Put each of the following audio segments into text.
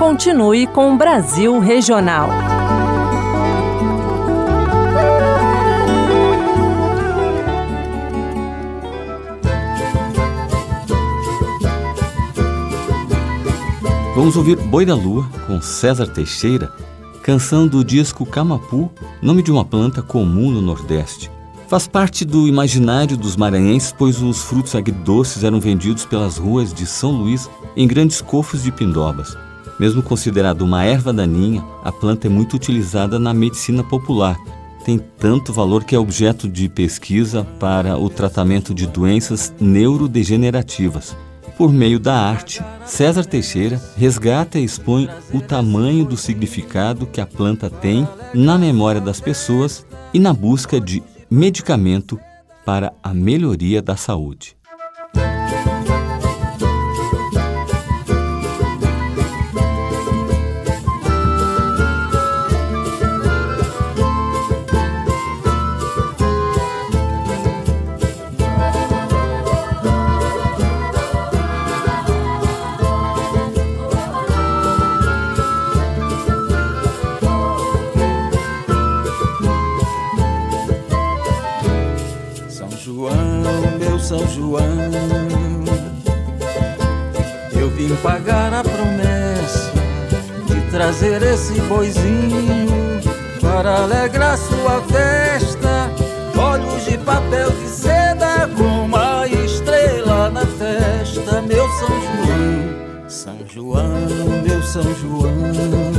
continue com o Brasil Regional. Vamos ouvir Boi da Lua, com César Teixeira, canção do disco Camapu, nome de uma planta comum no Nordeste. Faz parte do imaginário dos maranhenses, pois os frutos agridoces eram vendidos pelas ruas de São Luís em grandes cofres de pindobas. Mesmo considerado uma erva daninha, a planta é muito utilizada na medicina popular. Tem tanto valor que é objeto de pesquisa para o tratamento de doenças neurodegenerativas. Por meio da arte, César Teixeira resgata e expõe o tamanho do significado que a planta tem na memória das pessoas e na busca de medicamento para a melhoria da saúde. São João, eu vim pagar a promessa de trazer esse boizinho para alegrar sua festa. Olhos de papel de seda com uma estrela na testa. Meu São João, São João, meu São João,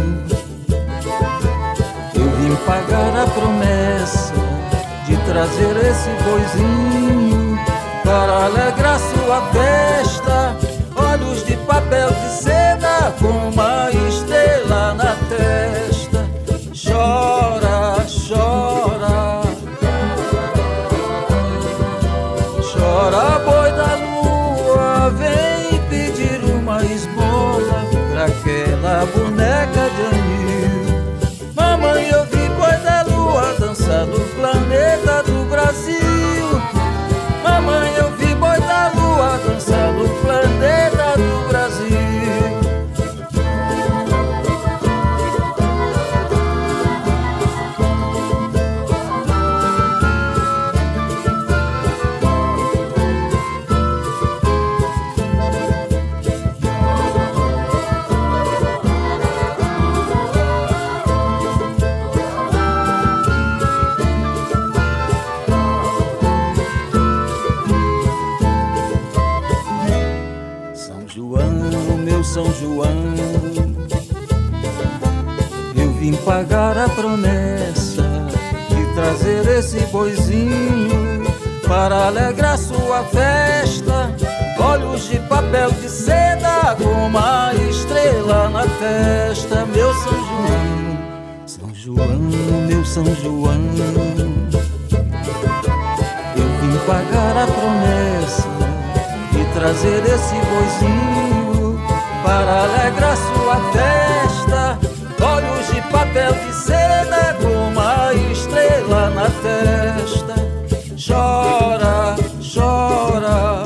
eu vim pagar a promessa de trazer esse boizinho para alegrar sua festa. Olhos de papel de seda com uma estrela na testa. Chora, chora, chora, boi da lua, vem pedir uma esmola pra aquela boneca de anil. Mamãe, eu vi boi da lua dançar no planeta do Brasil. Mamãe, eu vi boi da lua dançar no planeta do Brasil. São João, eu vim pagar a promessa de trazer esse boizinho para alegrar sua festa. Olhos de papel de seda com uma estrela na testa. Meu São João, São João, meu São João, eu vim pagar a promessa de trazer esse boizinho para alegrar sua festa. Olhos de papel de seda com uma estrela na testa. Chora, chora,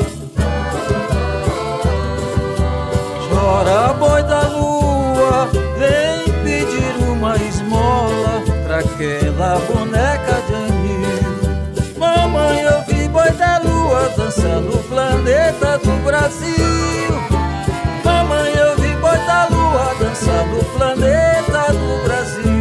chora, boi da lua, vem pedir uma esmola pra aquela boneca de anil. Mamãe, eu vi boi da lua dançar no planeta do Brasil. Mamãe, eu vi boi da lua dançar no planeta do Brasil.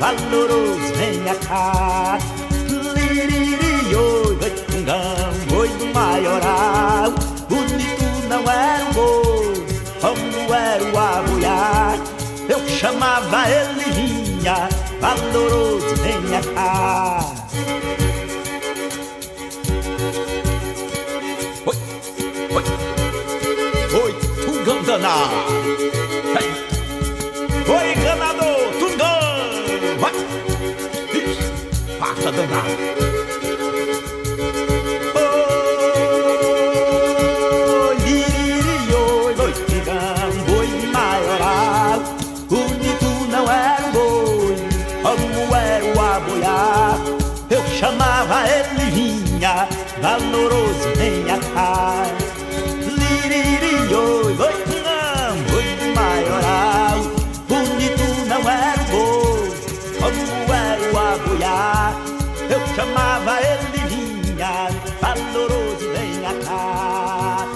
valoroso, venha cá. Liriri, oi, boi tungão, oi do maioral. Bonito não era o boi, como era o aboiar. Eu chamava ele, vinha, valoroso, venha cá. Oi, oi, oi, tungão danado. Oi, enganador, tungão, vai. Isso, passa danado. Chamava ele, vinha, valoroso, venha cá. Liriri, oi, oi, não, oi do maioral. Bonito não era o boi, como era o aboiar. Eu chamava ele, vinha, valoroso, venha cá.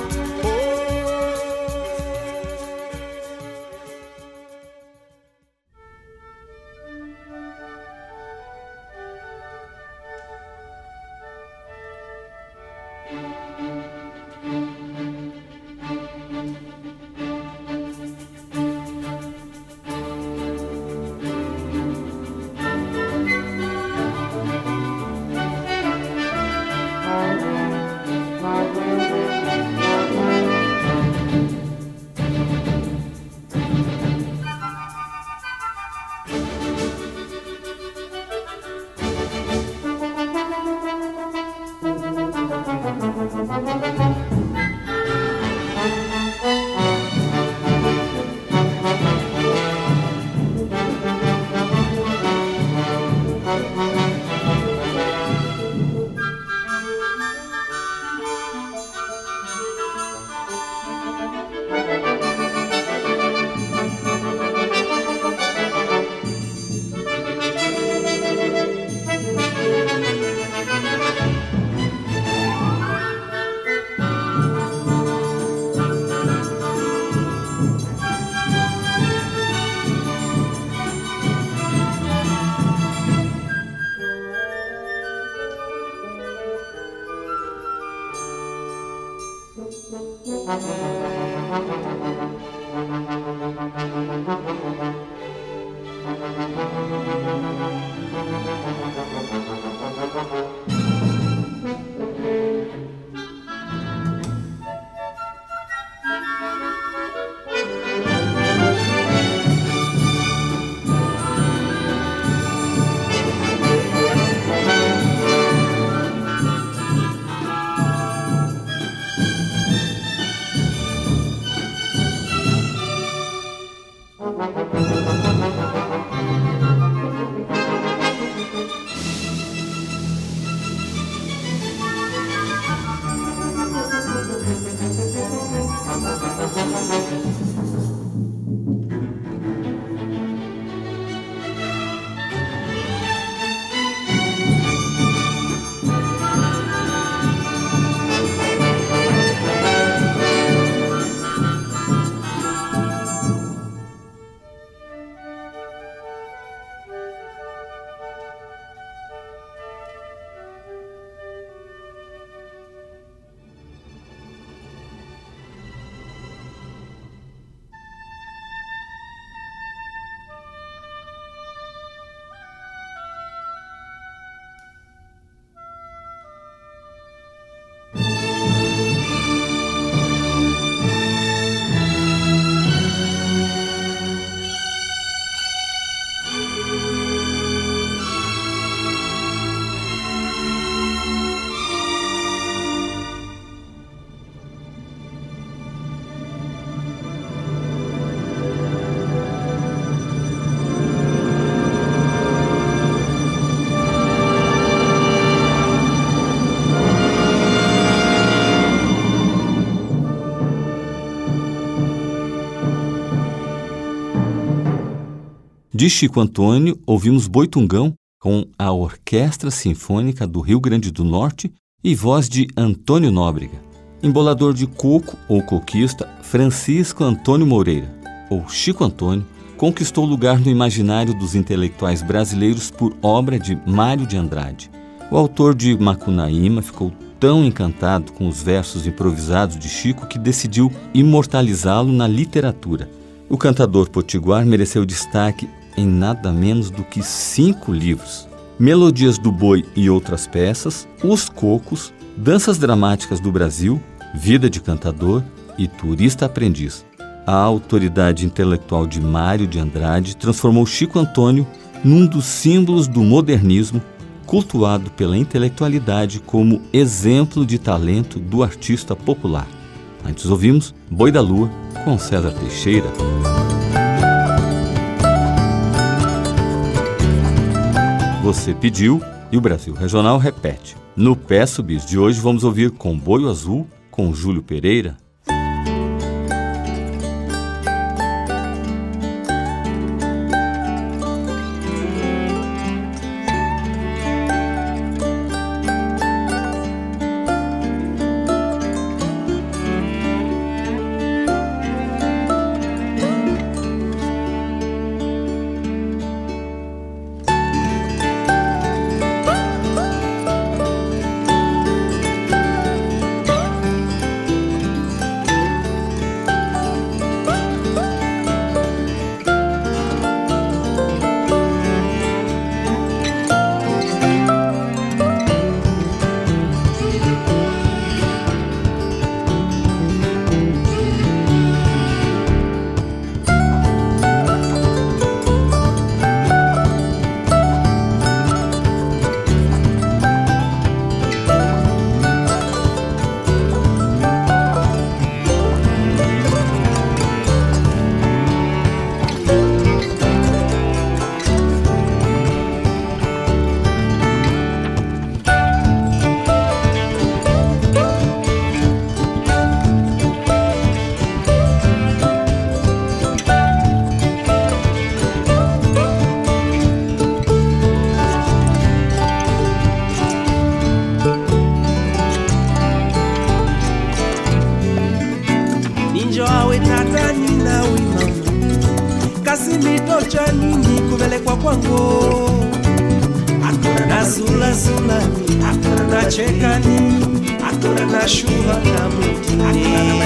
De Chico Antônio, ouvimos Boi Tungão com a Orquestra Sinfônica do Rio Grande do Norte e voz de Antônio Nóbrega. Embolador de coco ou coquista, Francisco Antônio Moreira, ou Chico Antônio, conquistou lugar no imaginário dos intelectuais brasileiros por obra de Mário de Andrade. O autor de Macunaíma ficou tão encantado com os versos improvisados de Chico que decidiu imortalizá-lo na literatura. O cantador potiguar mereceu destaque em nada menos do que 5 livros: Melodias do Boi e Outras Peças, Os Cocos, Danças Dramáticas do Brasil, Vida de Cantador e Turista Aprendiz. A autoridade intelectual de Mário de Andrade transformou Chico Antônio num dos símbolos do modernismo, cultuado pela intelectualidade como exemplo de talento do artista popular. Antes ouvimos Boi da Lua, com César Teixeira. Você pediu e o Brasil Regional repete. No Peço Bis de hoje vamos ouvir Comboio Azul, com Júlio Pereira. Chanini kuvelekwa kwangu akura na zula zula akura na chekani akura na shuha na mutini.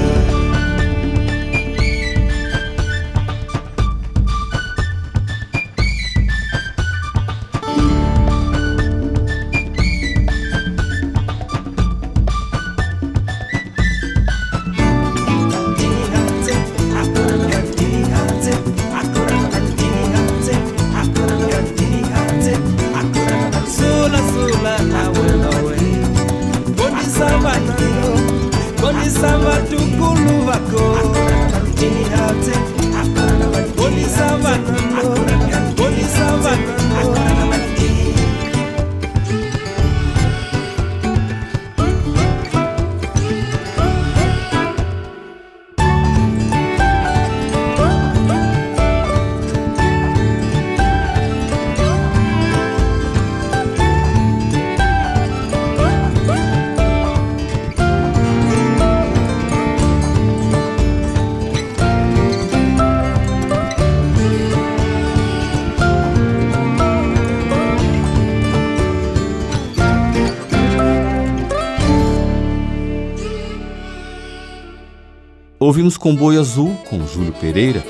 Ouvimos Comboio Azul, com Júlio Pereira.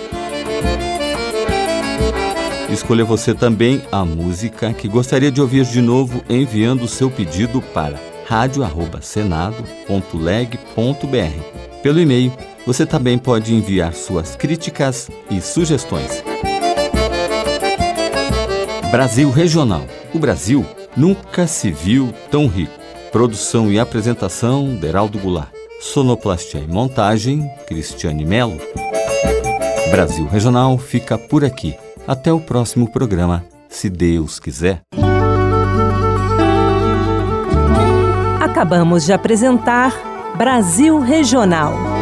Escolha você também a música que gostaria de ouvir de novo, enviando o seu pedido para radio@senado.leg.br. Pelo e-mail, você também pode enviar suas críticas e sugestões. Brasil Regional. O Brasil nunca se viu tão rico. Produção e apresentação, Deraldo Goulart. Sonoplastia e montagem, Cristiane Melo. Brasil Regional fica por aqui. Até o próximo programa, se Deus quiser. Acabamos de apresentar Brasil Regional.